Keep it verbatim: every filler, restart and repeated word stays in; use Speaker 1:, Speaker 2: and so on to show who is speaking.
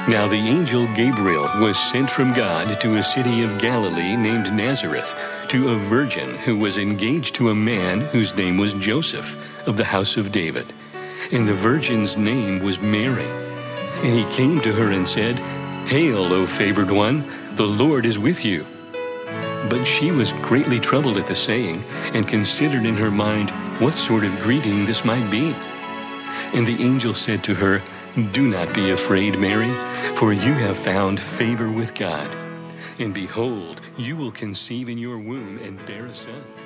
Speaker 1: Now the angel Gabriel was sent from God to a city of Galilee named Nazareth, to a virgin who was engaged to a man whose name was Joseph, of the house of David. And the virgin's name was Mary. And he came to her and said, "Hail, O favored one, the Lord is with you." But she was greatly troubled at the saying, and considered in her mind what sort of greeting this might be. And the angel said to her, "Do not be afraid, Mary, for you have found favor with God. And behold, you will conceive in your womb and bear a son."